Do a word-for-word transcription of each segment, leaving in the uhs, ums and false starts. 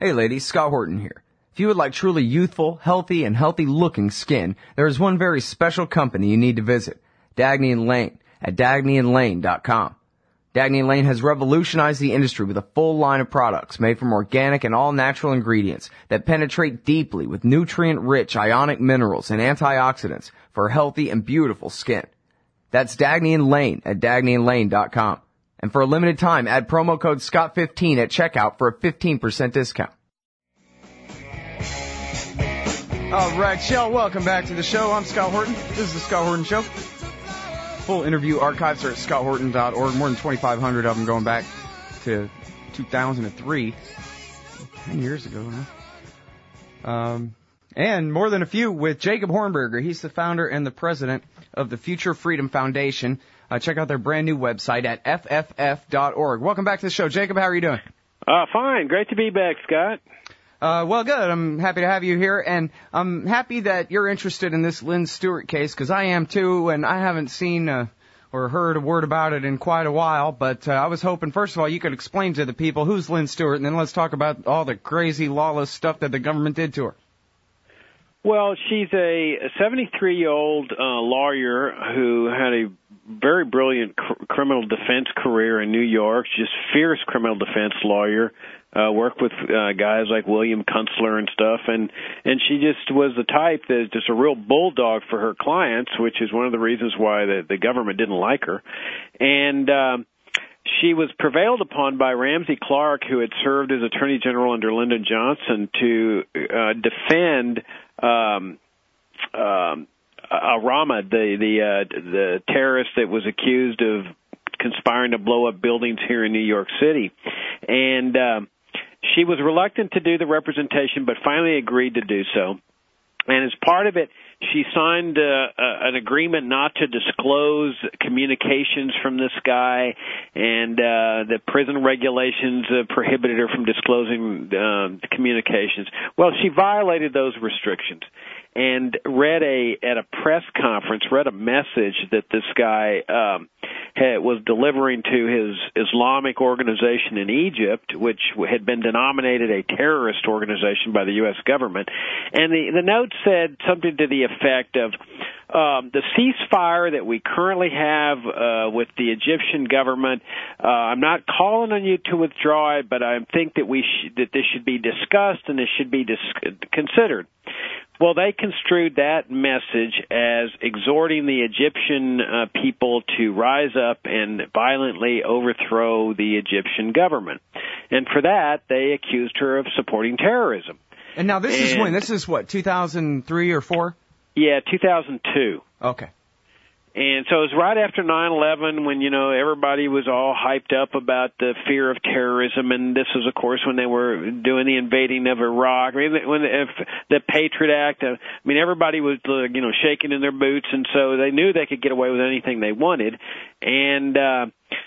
Hey ladies, Scott Horton here. If you would like truly youthful, healthy, and healthy-looking skin, there is one very special company you need to visit, Dagny and Lane at Dagny and Lane dot com. Dagny and Lane has revolutionized the industry with a full line of products made from organic and all-natural ingredients that penetrate deeply with nutrient-rich ionic minerals and antioxidants for healthy and beautiful skin. That's Dagny and Lane at Dagny and Lane dot com. And for a limited time, add promo code Scott fifteen at checkout for a fifteen percent discount. All right, y'all, welcome back to the show. I'm Scott Horton. This is the Scott Horton Show. Full interview archives are at scott horton dot org. More than twenty-five hundred of them going back to two thousand three. Ten years ago, huh? Um, and more than a few with Jacob Hornberger. He's the founder and the president of the Future Freedom Foundation. Uh, check out their brand new website at f f f dot org. Welcome back to the show. Jacob, how are you doing? Uh, fine. Great to be back, Scott. Uh, well, good. I'm happy to have you here, and I'm happy that you're interested in this Lynn Stewart case, because I am too, and I haven't seen uh, or heard a word about it in quite a while, but uh, I was hoping, first of all, you could explain to the people who's Lynn Stewart, and then let's talk about all the crazy, lawless stuff that the government did to her. Well, she's a seventy-three-year-old uh, lawyer who had a very brilliant cr- criminal defense career in New York, just fierce criminal defense lawyer, uh, worked with uh, guys like William Kunstler and stuff, and, and she just was the type that just a real bulldog for her clients, which is one of the reasons why the, the government didn't like her. And um, she was prevailed upon by Ramsey Clark, who had served as Attorney General under Lyndon Johnson, to uh, defend um, um, Arama, the the uh, the terrorist that was accused of conspiring to blow up buildings here in New York City, and uh, she was reluctant to do the representation, but finally agreed to do so. And as part of it, she signed uh, uh, an agreement not to disclose communications from this guy, and uh, the prison regulations uh, prohibited her from disclosing uh, communications. Well, she violated those restrictions and read a at a press conference, read a message that this guy um, had, was delivering to his Islamic organization in Egypt, which had been denominated a terrorist organization by the U S government. And the, the note said something to the effect of, um, the ceasefire that we currently have uh, with the Egyptian government, uh, I'm not calling on you to withdraw it, but I think that we sh- that this should be discussed and this should be dis- considered. Well, they construed that message as exhorting the Egyptian uh, people to rise up and violently overthrow the Egyptian government. And for that, they accused her of supporting terrorism. And now this and, is when? This is what, two thousand three or four? Yeah, two thousand two. Okay. And so it was right after nine eleven when, you know, everybody was all hyped up about the fear of terrorism. And this was, of course, when they were doing the invading of Iraq. I mean, when the, if the Patriot Act, uh, I mean, everybody was, uh, you know, shaking in their boots. And so they knew they could get away with anything they wanted. And uh,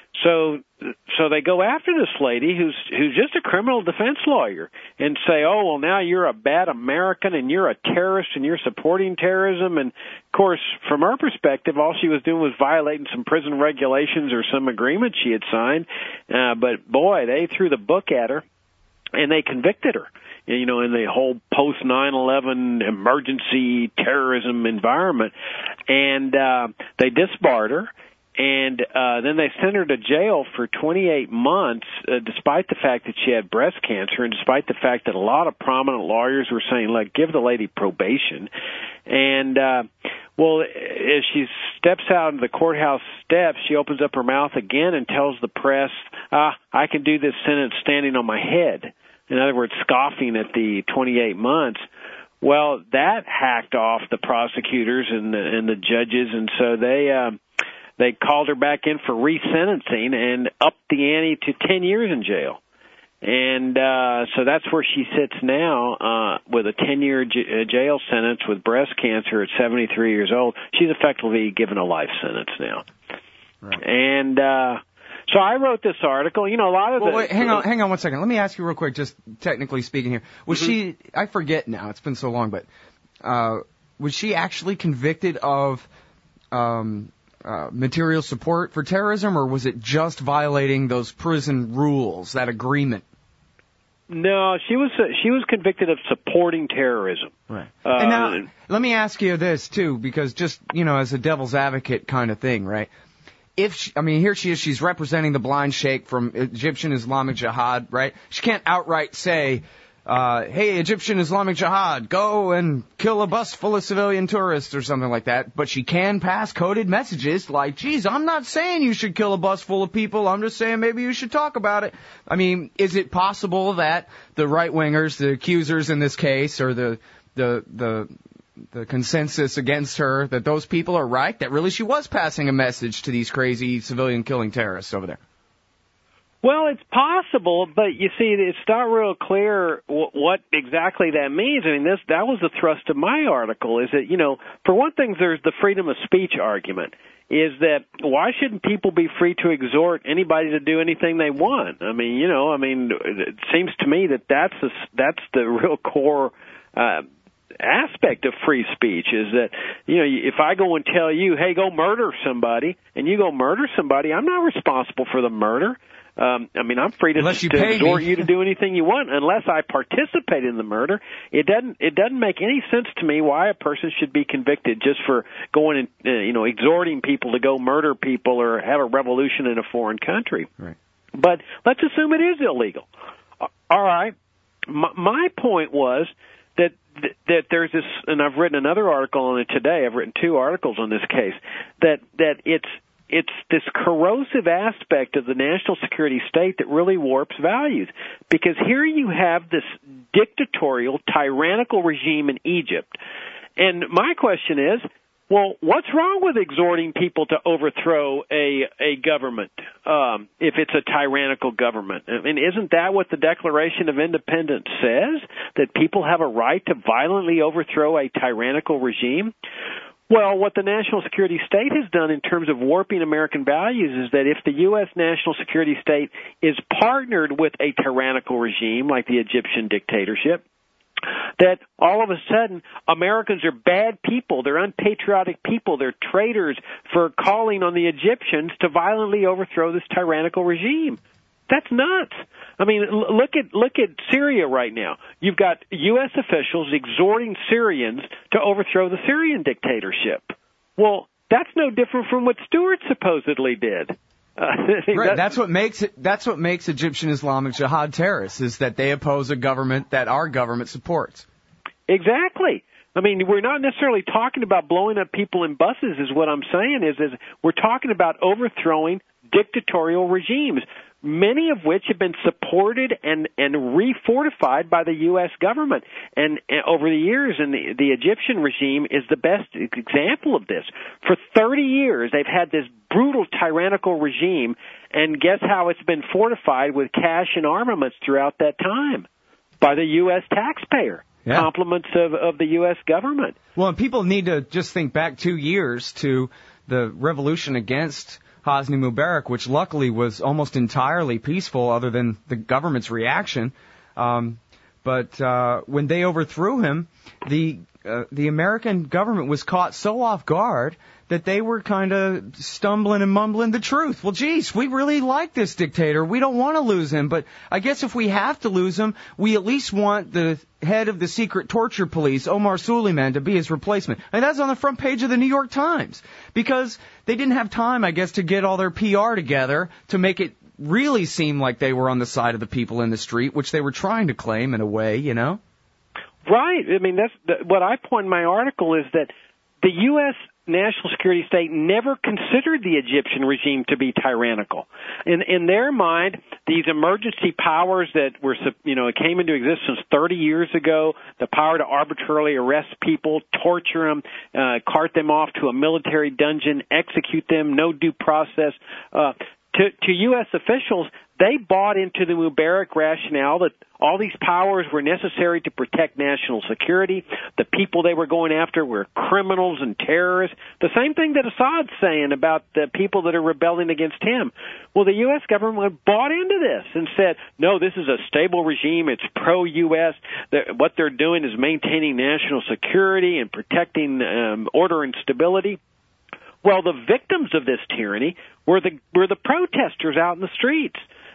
so so they go after this lady who's who's just a criminal defense lawyer and say, oh, well, now you're a bad American and you're a terrorist and you're supporting terrorism. And, of course, from her perspective, all she was doing was violating some prison regulations or some agreement she had signed. Uh, but, boy, they threw the book at her and they convicted her. You know, in the whole post nine eleven emergency terrorism environment. And uh, they disbarred her. And uh, then they sent her to jail for twenty-eight months, uh, despite the fact that she had breast cancer, and despite the fact that a lot of prominent lawyers were saying, "Look, give the lady probation." And uh, well, as she steps out of the courthouse steps, she opens up her mouth again and tells the press, "Ah, I can do this sentence standing on my head." In other words, scoffing at the twenty-eight months. Well, that hacked off the prosecutors and the, and the judges, and so they. Uh, They called her back in for resentencing and upped the ante to ten years in jail. And uh, so that's where she sits now uh, with a ten-year j- jail sentence with breast cancer at seventy-three years old. She's effectively given a life sentence now. Right. And uh, so I wrote this article. You know, a lot of well, the... Wait, hang on, hang on one second. Let me ask you real quick, just technically speaking here. Was mm-hmm. she, I forget now, it's been so long, but uh, was she actually convicted of... Um, Uh, material support for terrorism, or was it just violating those prison rules, that agreement? No, she was uh, she was convicted of supporting terrorism. Right. Uh, and now, let me ask you this too, because just you know, as a devil's advocate kind of thing, right? If she, I mean, here she is, she's representing the blind sheikh from Egyptian Islamic Jihad, right? She can't outright say, uh, "Hey, Egyptian Islamic Jihad, go and kill a bus full of civilian tourists," or something like that. But she can pass coded messages like, "Geez, I'm not saying you should kill a bus full of people. I'm just saying maybe you should talk about it." I mean, is it possible that the right wingers, the accusers in this case, or the the the the consensus against her, that those people are right, that really she was passing a message to these crazy civilian-killing terrorists over there? Well, it's possible, but you see, it's not real clear w- what exactly that means. I mean, this that was the thrust of my article, is that, you know, for one thing, there's the freedom of speech argument, is that why shouldn't people be free to exhort anybody to do anything they want? I mean, you know, I mean, it seems to me that that's, a, that's the real core uh aspect of free speech, is that, you know, if I go and tell you, hey, go murder somebody, and you go murder somebody, I'm not responsible for the murder. Um, I mean, I'm free to, unless you to pay exhort me. you to do anything you want, unless I participate in the murder. It doesn't. It doesn't make any sense to me why a person should be convicted just for going and uh, you know exhorting people to go murder people or have a revolution in a foreign country. Right. But let's assume it is illegal. All right. My, my point was that that there's this, and I've written another article on it today. I've written two articles on this case. That that it's it's this corrosive aspect of the national security state that really warps values. Because here you have this dictatorial, tyrannical regime in Egypt, and my question is, well, what's wrong with exhorting people to overthrow a a government um, if it's a tyrannical government? I mean, isn't that what the Declaration of Independence says, that people have a right to violently overthrow a tyrannical regime? Well, what the national security state has done in terms of warping American values is that if the U S national security state is partnered with a tyrannical regime like the Egyptian dictatorship, that all of a sudden Americans are bad people, they're unpatriotic people, they're traitors for calling on the Egyptians to violently overthrow this tyrannical regime. That's nuts. I mean, look at look at Syria right now. You've got U S officials exhorting Syrians to overthrow the Syrian dictatorship. Well, that's no different from what Stewart supposedly did. Uh, right. that, that's what makes it. That's what makes Egyptian Islamic Jihad terrorists, is that they oppose a government that our government supports. Exactly. I mean, we're not necessarily talking about blowing up people in buses. Is what I'm saying is, is we're talking about overthrowing dictatorial regimes, many of which have been supported and and re-fortified by the U S government. And, and over the years, and the, the Egyptian regime is the best example of this. For thirty years, they've had this brutal, tyrannical regime, and guess how it's been fortified with cash and armaments throughout that time? By the U S taxpayer. Yeah. Compliments of, of the U S government. Well, and people need to just think back two years to the revolution against Hosni Mubarak, which luckily was almost entirely peaceful other than the government's reaction. Um, but uh, when they overthrew him, the uh, the American government was caught so off guard that they were kind of stumbling and mumbling the truth. Well, geez, we really like this dictator. We don't want to lose him. But I guess if we have to lose him, we at least want the head of the secret torture police, Omar Suleiman, to be his replacement. And that's on the front page of the New York Times. Because they didn't have time, I guess, to get all their P R together to make it really seem like they were on the side of the people in the street, which they were trying to claim in a way, you know? Right. I mean, that's the, what I point in my article is that the U S national security state never considered the Egyptian regime to be tyrannical. In in their mind, these emergency powers that were, you know, came into existence thirty years ago, the power to arbitrarily arrest people, torture them, uh, cart them off to a military dungeon, execute them, no due process, uh, to, to U S officials, they bought into the Mubarak rationale that all these powers were necessary to protect national security. The people they were going after were criminals and terrorists. The same thing that Assad's saying about the people that are rebelling against him. Well, the U S government bought into this and said, no, this is a stable regime. It's pro-U S. What they're doing is maintaining national security and protecting um, order and stability. Well, the victims of this tyranny were the were the protesters out in the streets.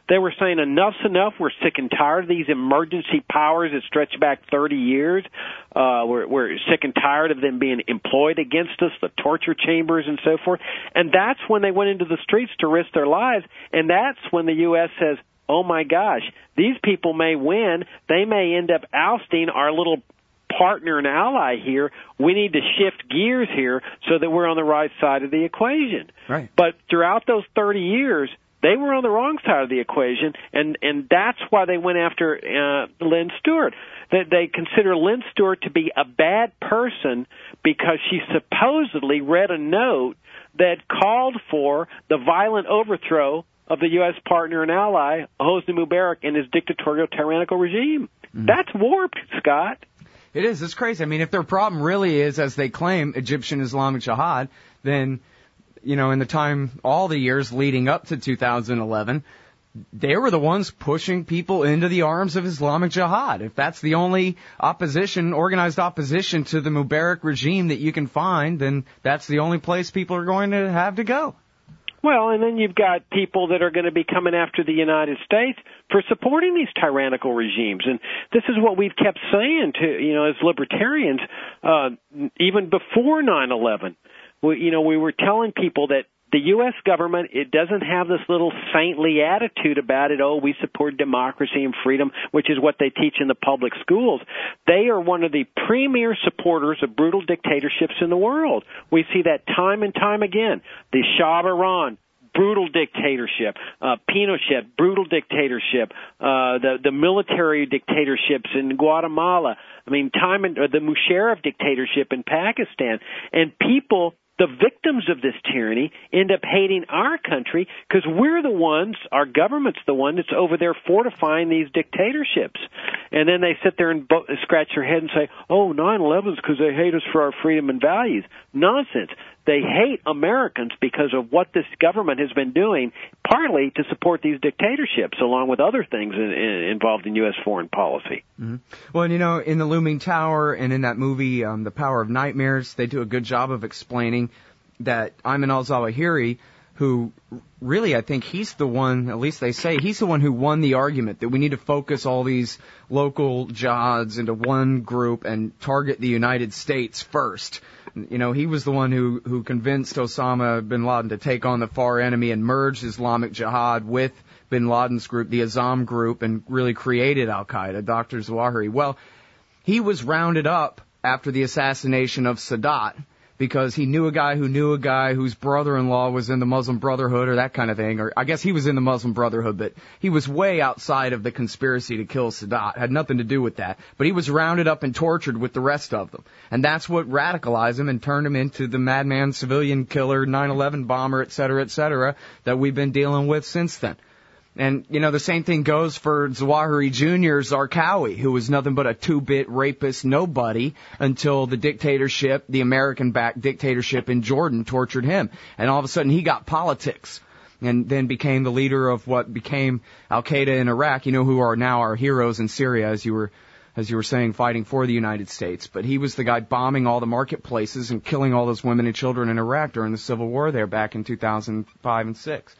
They were saying enough's enough. We're sick and tired of these emergency powers that stretch back thirty years. Uh, we're, we're sick and tired of them being employed against us, the torture chambers and so forth. And that's when they went into the streets to risk their lives. And that's when the U S says, oh, my gosh, these people may win. They may end up ousting our little partner and ally here. We need to shift gears here so that we're on the right side of the equation. Right. But throughout those thirty years, they were on the wrong side of the equation, and, and that's why they went after uh, Lynn Stewart. They, they consider Lynn Stewart to be a bad person because she supposedly read a note that called for the violent overthrow of the U S partner and ally, Hosni Mubarak, and his dictatorial, tyrannical regime. Mm-hmm. That's warped, Scott. It is. It's crazy. I mean, if their problem really is, as they claim, Egyptian Islamic Jihad, then, you know, in the time, all the years leading up to two thousand eleven, they were the ones pushing people into the arms of Islamic Jihad. If that's the only opposition, organized opposition to the Mubarak regime that you can find, then that's the only place people are going to have to go. Well, and then you've got people that are going to be coming after the United States for supporting these tyrannical regimes. And this is what we've kept saying to, you know, as libertarians, uh, even before nine eleven. We, you know, we were telling people that the U S government, it doesn't have this little saintly attitude about it, oh, we support democracy and freedom, which is what they teach in the public schools. They are one of the premier supporters of brutal dictatorships in the world. We see that time and time again. The Shah of Iran, brutal dictatorship. Uh, Pinochet, brutal dictatorship. Uh, the, the military dictatorships in Guatemala. I mean, time and, uh, the Musharraf dictatorship in Pakistan. And people, the victims of this tyranny, end up hating our country because we're the ones, our government's the one that's over there fortifying these dictatorships. And then they sit there and bo- scratch their head and say, oh, nine eleven is because they hate us for our freedom and values. Nonsense. They hate Americans because of what this government has been doing, partly to support these dictatorships, along with other things in, in, involved in U S foreign policy. Mm-hmm. Well, and, you know, in The Looming Tower and in that movie, um, The Power of Nightmares, they do a good job of explaining that Ayman al-Zawahiri, who really, I think he's the one, at least they say, he's the one who won the argument that we need to focus all these local jihads into one group and target the United States first. You know, he was the one who, who convinced Osama bin Laden to take on the far enemy and merge Islamic Jihad with bin Laden's group, the Azam group, and really created al-Qaeda, Doctor Zawahiri. Well, he was rounded up after the assassination of Sadat because he knew a guy who knew a guy whose brother-in-law was in the Muslim Brotherhood or that kind of thing. Or I guess he was in the Muslim Brotherhood, but he was way outside of the conspiracy to kill Sadat. Had nothing to do with that. But he was rounded up and tortured with the rest of them. And that's what radicalized him and turned him into the madman, civilian killer, nine eleven bomber, et cetera, et cetera, that we've been dealing with since then. And, you know, the same thing goes for Zawahiri Junior Zarqawi, who was nothing but a two-bit rapist nobody until the dictatorship, the American-backed dictatorship in Jordan, tortured him. And all of a sudden he got politics and then became the leader of what became al-Qaeda in Iraq, you know, who are now our heroes in Syria, as you were as you were saying, fighting for the United States. But he was the guy bombing all the marketplaces and killing all those women and children in Iraq during the Civil War there back in two thousand five and six.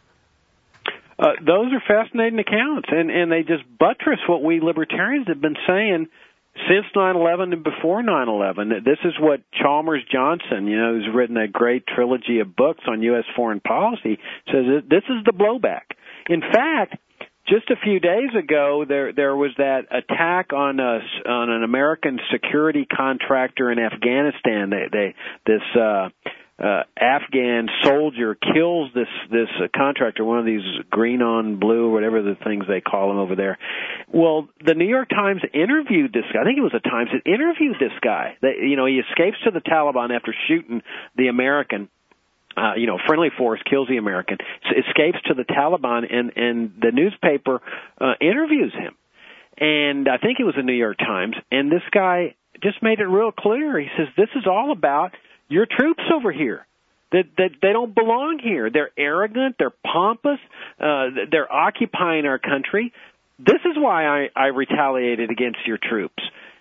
Uh, those are fascinating accounts, and, and they just buttress what we libertarians have been saying since nine eleven and before nine eleven. This is what Chalmers Johnson, you know, who's written a great trilogy of books on U S foreign policy, says this is the blowback. In fact, just a few days ago, there there was that attack on a, on an American security contractor in Afghanistan. They, they this. Uh, Uh, Afghan soldier kills this this uh, contractor, one of these green on blue, whatever the things they call them over there. Well, the New York Times interviewed this guy. I think it was the Times that interviewed this guy. They, you know, he escapes to the Taliban after shooting the American. Uh, you know, friendly force kills the American, escapes to the Taliban, and and the newspaper uh, interviews him. And I think it was the New York Times. And this guy just made it real clear. He says, "This is all about your troops over here, that, that they don't belong here. They're arrogant, they're pompous, uh, they're occupying our country. This is why I, I retaliated against your troops."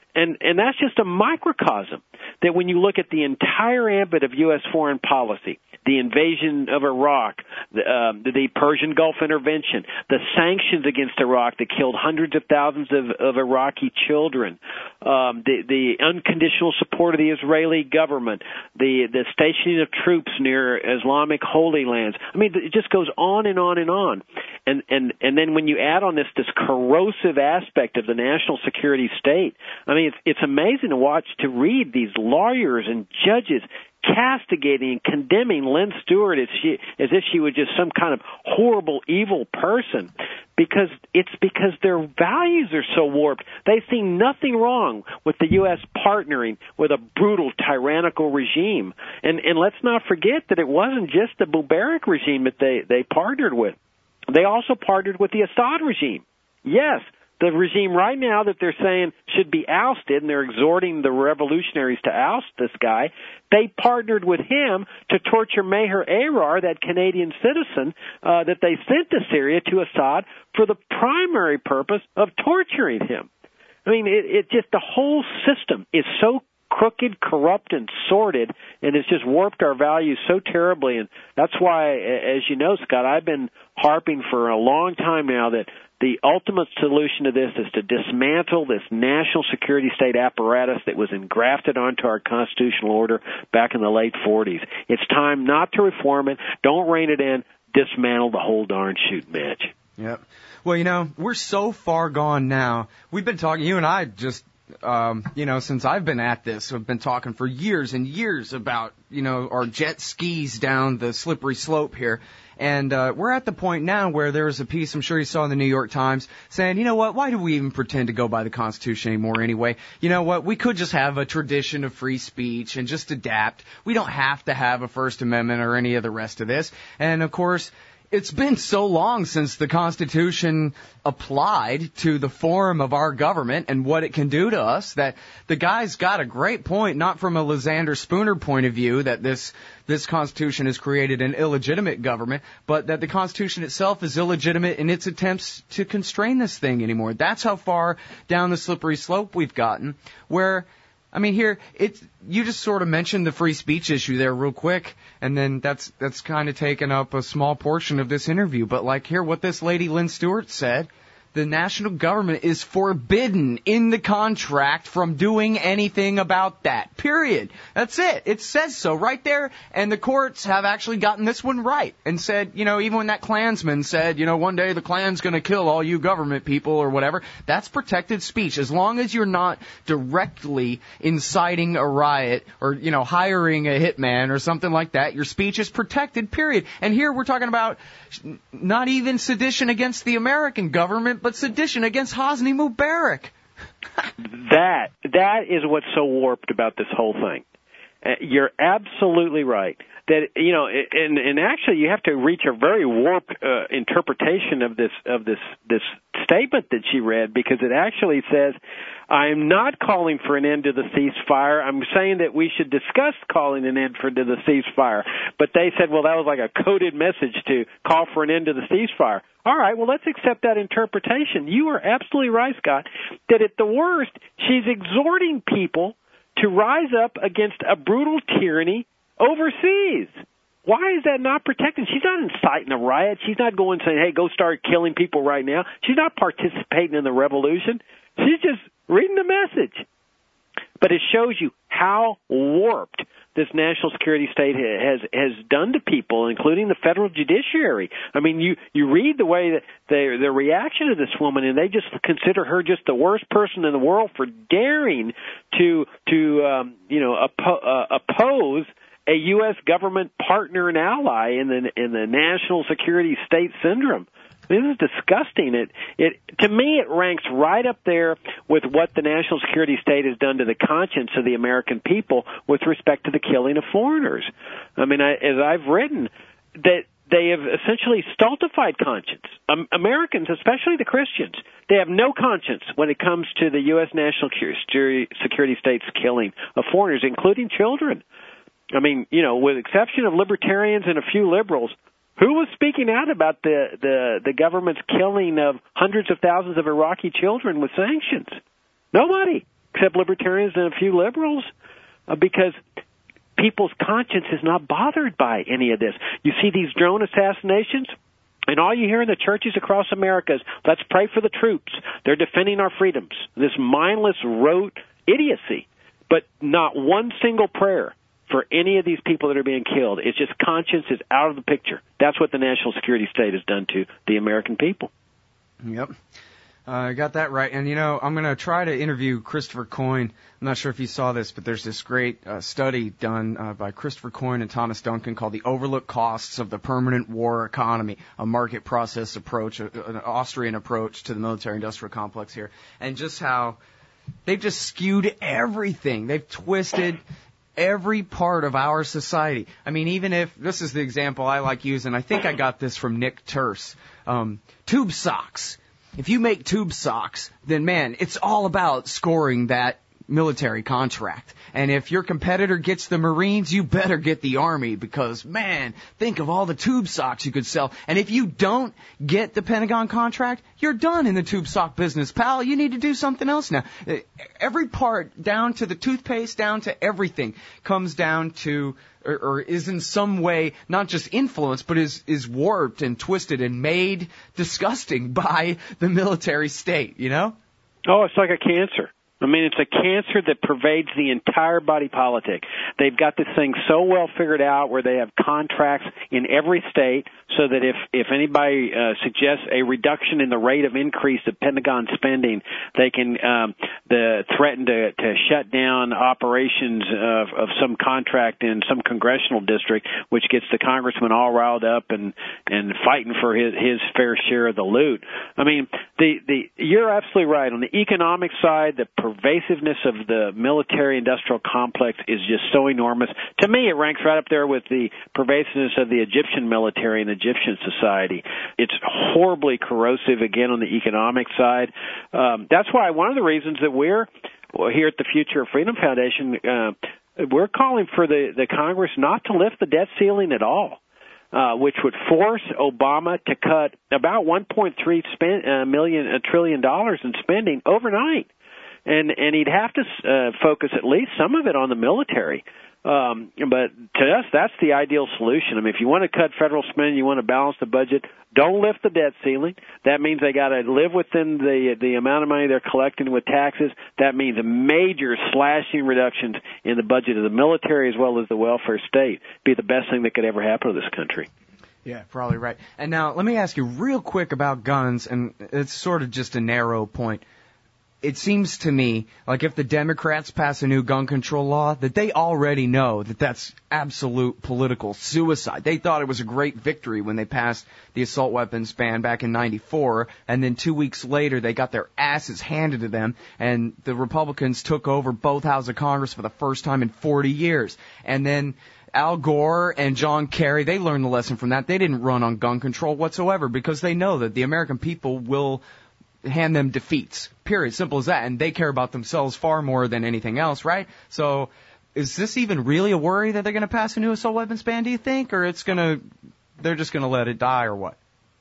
And and that's just a microcosm that when you look at the entire ambit of U S foreign policy, the invasion of Iraq, the, um, the Persian Gulf intervention, the sanctions against Iraq that killed hundreds of thousands of, of Iraqi children, um, the, the unconditional support of the Israeli government, the, the stationing of troops near Islamic holy lands. I mean, it just goes on and on and on. And, and, and then when you add on this, this corrosive aspect of the national security state, I mean, it's, it's amazing to watch, to read these lawyers and judges castigating and condemning Lynn Stewart as she as if she was just some kind of horrible, evil person, because it's because their values are so warped. They see nothing wrong with the U S partnering with a brutal, tyrannical regime. And and let's not forget that it wasn't just the Mubarak regime that they, they partnered with. They also partnered with the Assad regime. Yes, the regime right now that they're saying should be ousted, and they're exhorting the revolutionaries to oust this guy, they partnered with him to torture Meher Arar, that Canadian citizen uh, that they sent to Syria to Assad for the primary purpose of torturing him. I mean, it, it just, the whole system is so crooked, corrupt, and sordid, and it's just warped our values so terribly. And that's why, as you know, Scott, I've been harping for a long time now that the ultimate solution to this is to dismantle this national security state apparatus that was engrafted onto our constitutional order back in the late forties. It's time not to reform it. Don't rein it in. Dismantle the whole darn shooting match. Yep. Well, you know, we're so far gone now. We've been talking, you and I just, um, you know, since I've been at this, I've been talking for years and years about, you know, our jet skis down the slippery slope here. And uh, we're at the point now where there's a piece, I'm sure you saw in the New York Times, saying, you know what, why do we even pretend to go by the Constitution anymore anyway? You know what, we could just have a tradition of free speech and just adapt. We don't have to have a First Amendment or any of the rest of this. And, of course, it's been so long since the Constitution applied to the form of our government and what it can do to us that the guy's got a great point, not from a Lysander Spooner point of view that this this Constitution has created an illegitimate government, but that the Constitution itself is illegitimate in its attempts to constrain this thing anymore. That's how far down the slippery slope we've gotten, where I mean, here, it's, you just sort of mentioned the free speech issue there real quick, and then that's that's kind of taken up a small portion of this interview. But like here, what this lady Lynn Stewart said, the national government is forbidden in the contract from doing anything about that. Period. That's it. It says so right there, and the courts have actually gotten this one right and said, you know, even when that Klansman said, you know, one day the Klan's going to kill all you government people or whatever, that's protected speech. As long as you're not directly inciting a riot or, you know, hiring a hitman or something like that, your speech is protected, period. And here we're talking about not even sedition against the American government, but sedition against Hosni Mubarak. that that is what's so warped about this whole thing. Uh, you're absolutely right. That, you know, and and actually you have to reach a very warped uh, interpretation of this of this this statement that she read, because it actually says, I'm not calling for an end to the ceasefire. I'm saying that we should discuss calling an end for to the ceasefire. But they said, well, that was like a coded message to call for an end to the ceasefire. All right, well, let's accept that interpretation. You are absolutely right, Scott, that at the worst, she's exhorting people to rise up against a brutal tyranny overseas. Why is that not protected? She's not inciting a riot. She's not going saying, hey, go start killing people right now. She's not participating in the revolution. She's just reading the message. But it shows you how warped this national security state has has done to people, including the federal judiciary. I mean, you, you read the way that their their reaction to this woman, and they just consider her just the worst person in the world for daring to to um, you know oppo- uh, oppose a U S government partner and ally in the in the national security state syndrome. This is disgusting. It, it, to me, it ranks right up there with what the national security state has done to the conscience of the American people with respect to the killing of foreigners. I mean, I, as I've written, that they have essentially stultified conscience. Um, Americans, especially the Christians, they have no conscience when it comes to the U S national security, security state's killing of foreigners, including children. I mean, you know, with the exception of libertarians and a few liberals, who was speaking out about the, the, the government's killing of hundreds of thousands of Iraqi children with sanctions? Nobody. except libertarians and a few liberals, uh, because people's conscience is not bothered by any of this. You see these drone assassinations, and all you hear in the churches across America is, let's pray for the troops. They're defending our freedoms. This mindless, rote idiocy. But not one single prayer for any of these people that are being killed. It's just conscience is out of the picture. That's what the national security state has done to the American people. Yep. I uh, got that right. And, you know, I'm going to try to interview Christopher Coyne. I'm not sure if you saw this, but there's this great uh, study done uh, by Christopher Coyne and Thomas Duncan called The Overlooked Costs of the Permanent War Economy, a market process approach, a, an Austrian approach to the military-industrial complex here, and just how they've just skewed everything. They've twisted every part of our society. I mean, even if, this is the example I like using, I think I got this from Nick Terse, um, tube socks. If you make tube socks, then, man, it's all about scoring that military contract. And if your competitor gets the Marines, you better get the Army because, man, think of all the tube socks you could sell. And if you don't get the Pentagon contract, you're done in the tube sock business, pal. You need to do something else now. Every part, down to the toothpaste, down to everything, comes down to or, or is in some way not just influenced, but is, is warped and twisted and made disgusting by the military state, you know? Oh, it's like a cancer. I mean, it's a cancer that pervades the entire body politic. They've got this thing so well figured out where they have contracts in every state so that if, if anybody uh, suggests a reduction in the rate of increase of Pentagon spending, they can um, the, threaten to, to shut down operations of, of some contract in some congressional district, which gets the congressman all riled up and, and fighting for his, his fair share of the loot. I mean, the, the, you're absolutely right. On the economic side, the pervasiveness of the military-industrial complex is just so enormous. To me, it ranks right up there with the pervasiveness of the Egyptian military and Egyptian society. It's horribly corrosive, again, on the economic side. Um, that's why one of the reasons that we're well, here at the Future of Freedom Foundation, uh, we're calling for the, the Congress not to lift the debt ceiling at all. Uh, which would force Obama to cut about one point three spend, uh, million, a trillion dollars in spending overnight. And, and he'd have to uh, focus at least some of it on the military. Um, but to us, that's the ideal solution. I mean, if you want to cut federal spending, you want to balance the budget, don't lift the debt ceiling. That means they got to live within the the amount of money they're collecting with taxes. That means major slashing reductions in the budget of the military as well as the welfare state. Be the best thing that could ever happen to this country. Yeah, probably right. And now let me ask you real quick about guns, and it's sort of just a narrow point. It seems to me like if the Democrats pass a new gun control law, that they already know that that's absolute political suicide. They thought it was a great victory when they passed the assault weapons ban back in ninety-four, and then two weeks later they got their asses handed to them, and the Republicans took over both houses of Congress for the first time in forty years. And then Al Gore and John Kerry, they learned the lesson from that. They didn't run on gun control whatsoever because they know that the American people will hand them defeats, period. Simple as that. And they care about themselves far more than anything else, right? So is this even really a worry that they're going to pass a new assault weapons ban, do you think? Or it's going to, they're just going to let it die or what?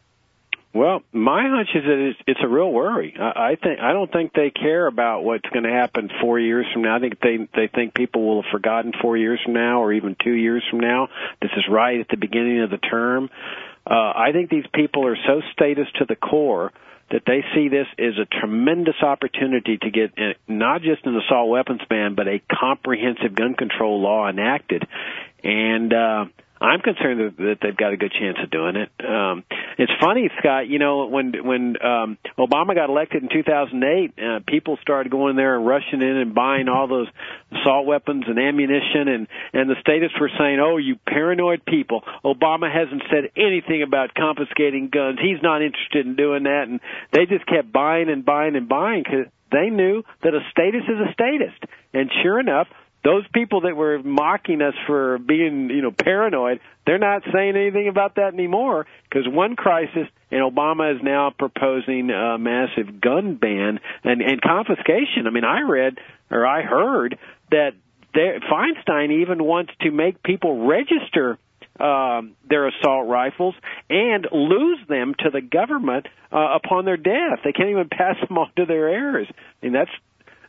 Well, my hunch is that it's, it's a real worry. I, I think I don't think they care about what's going to happen four years from now. I think they they think people will have forgotten four years from now or even two years from now. This is right at the beginning of the term. Uh, I think these people are so statist to the core that they see this as a tremendous opportunity to get not just an assault weapons ban, but a comprehensive gun control law enacted. And uh, I'm concerned that, that they've got a good chance of doing it. Um, it's funny, Scott, you know, when when um, Obama got elected in two thousand eight, uh, people started going there and rushing in and buying all those assault weapons and ammunition, and, and the statists were saying, oh, you paranoid people, Obama hasn't said anything about confiscating guns. He's not interested in doing that. And they just kept buying and buying and buying because they knew that a statist is a statist. And sure enough, those people that were mocking us for being, you know, paranoid, they're not saying anything about that anymore because one crisis, and Obama is now proposing a massive gun ban and, and confiscation. I mean, I read or I heard that there, Feinstein even wants to make people register um, their assault rifles and lose them to the government uh, upon their death. They can't even pass them on to their heirs. I mean, that's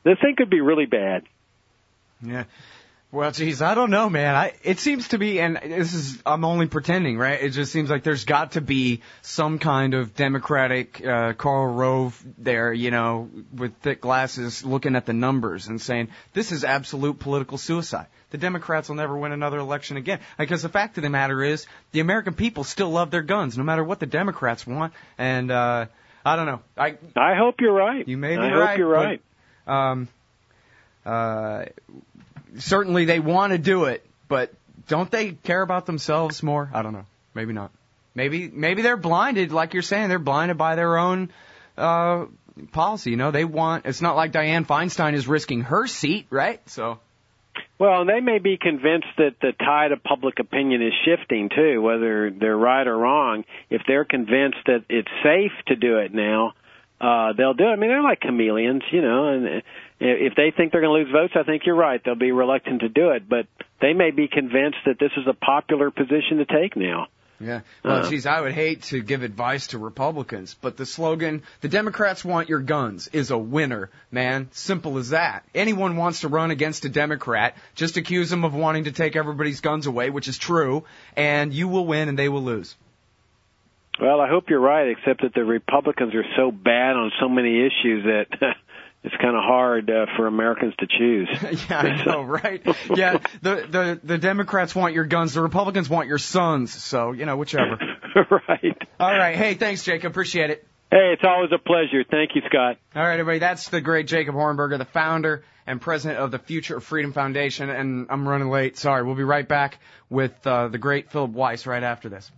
this thing could be really bad. Yeah. Well, geez, I don't know, man. I, it seems to be, and this is, I'm only pretending, right? It just seems like there's got to be some kind of Democratic, uh, Karl Rove there, you know, with thick glasses looking at the numbers and saying, this is absolute political suicide. The Democrats will never win another election again. Because the fact of the matter is, the American people still love their guns, no matter what the Democrats want. And, uh, I don't know. I, I hope you're right. You may be I right. I hope you're right. But, um, uh, certainly they want to do it, but don't they care about themselves more? I don't know. Maybe not. Maybe maybe they're blinded, like you're saying. They're blinded by their own uh policy. You know, they want. It's not like Dianne Feinstein is risking her seat, right? So. Well, they may be convinced that the tide of public opinion is shifting too, whether they're right or wrong. If they're convinced that it's safe to do it now, uh they'll do it. I mean, they're like chameleons, you know, and if they think they're going to lose votes, I think you're right. They'll be reluctant to do it, but they may be convinced that this is a popular position to take now. Yeah. Well, uh, geez, I would hate to give advice to Republicans, but the slogan, the Democrats want your guns, is a winner, man. Simple as that. Anyone wants to run against a Democrat, just accuse them of wanting to take everybody's guns away, which is true, and you will win and they will lose. Well, I hope you're right, except that the Republicans are so bad on so many issues that it's kind of hard uh, for Americans to choose. Yeah, I know, right? Yeah, the, the the Democrats want your guns, the Republicans want your sons, so, you know, whichever. Right. All right. Hey, thanks, Jacob. Appreciate it. Hey, it's always a pleasure. Thank you, Scott. All right, everybody. That's the great Jacob Hornberger, the founder and president of the Future of Freedom Foundation, and I'm running late. Sorry. We'll be right back with uh, the great Philip Weiss right after this.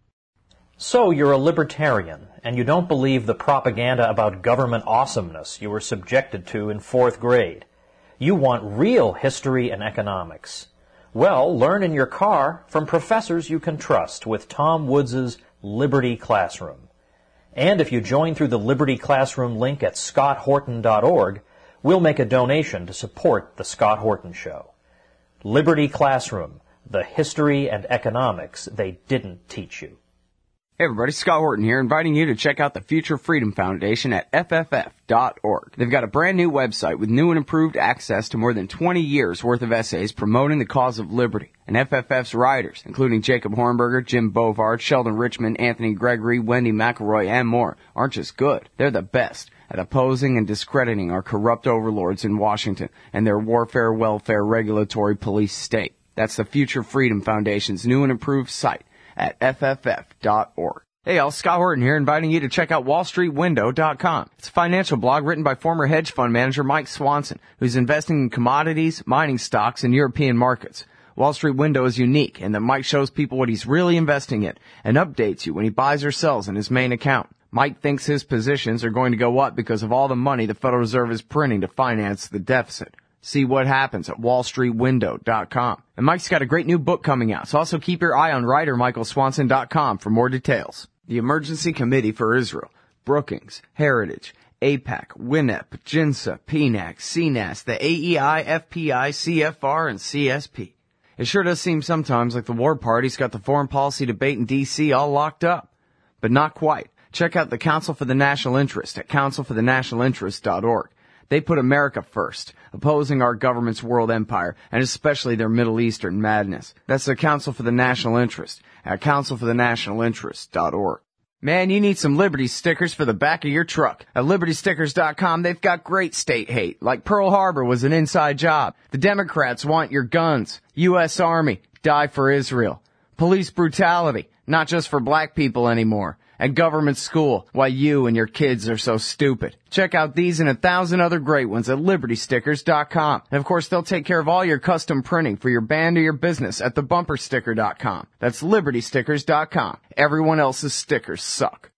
So you're a libertarian, and you don't believe the propaganda about government awesomeness you were subjected to in fourth grade. You want real history and economics. Well, learn in your car from professors you can trust with Tom Woods' Liberty Classroom. And if you join through the Liberty Classroom link at scott horton dot org, we'll make a donation to support The Scott Horton Show. Liberty Classroom, the history and economics they didn't teach you. Hey everybody, Scott Horton here, inviting you to check out the Future Freedom Foundation at F F F dot org. They've got a brand new website with new and improved access to more than twenty years worth of essays promoting the cause of liberty. And F F F's writers, including Jacob Hornberger, Jim Bovard, Sheldon Richmond, Anthony Gregory, Wendy McElroy, and more, aren't just good. They're the best at opposing and discrediting our corrupt overlords in Washington and their warfare, welfare, regulatory police state. That's the Future Freedom Foundation's new and improved site at F F F dot org. Hey y'all, Scott Horton here, inviting you to check out wall street window dot com. It's a financial blog written by former hedge fund manager Mike Swanson, who's investing in commodities, mining stocks, and European markets. Wall Street Window is unique in that Mike shows people what he's really investing in and updates you when he buys or sells in his main account. Mike thinks his positions are going to go up because of all the money the Federal Reserve is printing to finance the deficit. See what happens at wall street window dot com. And Mike's got a great new book coming out, so also keep your eye on writer michael swanson dot com for more details. The Emergency Committee for Israel, Brookings, Heritage, AIPAC, W N E P, JINSA, P NAC, C N A S, the A E I, F P I, C F R, and C S P. It sure does seem sometimes like the war party's got the foreign policy debate in D C all locked up. But not quite. Check out the Council for the National Interest at council for the national interest dot org. They put America first, opposing our government's world empire, and especially their Middle Eastern madness. That's the Council for the National Interest at council for the national interest dot org. Man, you need some Liberty stickers for the back of your truck. At liberty stickers dot com, they've got great state hate, like Pearl Harbor was an inside job. The Democrats want your guns. U S Army, die for Israel. Police brutality, not just for black people anymore. And government school, why you and your kids are so stupid. Check out these and a thousand other great ones at liberty stickers dot com. And of course, they'll take care of all your custom printing for your band or your business at the bumper sticker dot com. That's liberty stickers dot com. Everyone else's stickers suck.